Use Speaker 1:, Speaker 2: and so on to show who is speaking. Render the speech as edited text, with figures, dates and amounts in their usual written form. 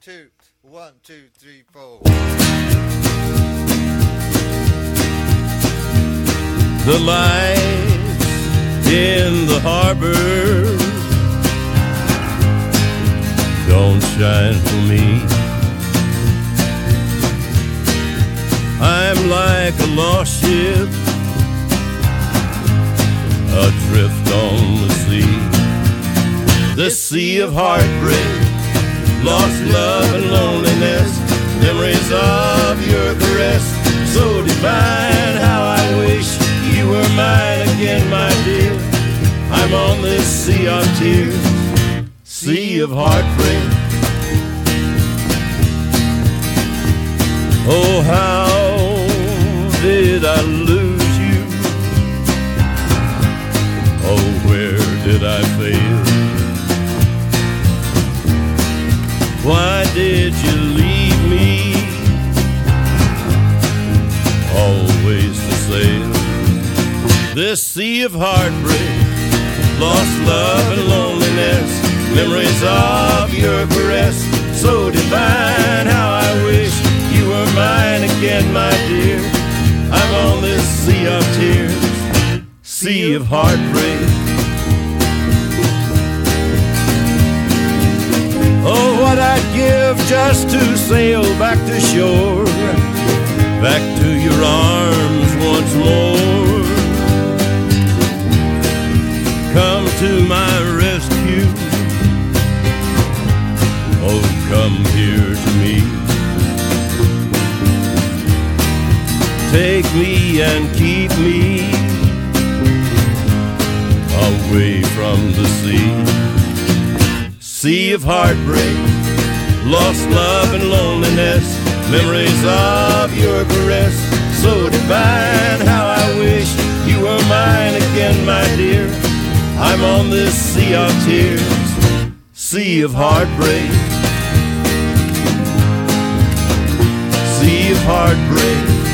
Speaker 1: two, 1, 2, 3, 4.
Speaker 2: The lights in the harbor don't shine for me. I'm like a lost ship adrift on the sea. This sea of heartbreak, lost love and loneliness, memories of your caress, so divine. How I wish you were mine again, my dear. I'm on this sea of tears, sea of heartbreak. Oh, how did I lose you? Oh, where did I fail? Why did you leave me always to sail this sea of heartbreak, lost love and loneliness, memories of your caress, so divine. How I wish you were mine again, my dear. I'm on this sea of tears, sea of heartbreak. Oh, what I'd give just to sail back to shore, back to your arms once more. Come to my rescue, oh, come here to me. Take me and keep me away from the sea. Sea of heartbreak, lost love and loneliness, memories of your caress, so divine. How I wish you were mine again, my dear. I'm on this sea of tears, sea of heartbreak, sea of heartbreak.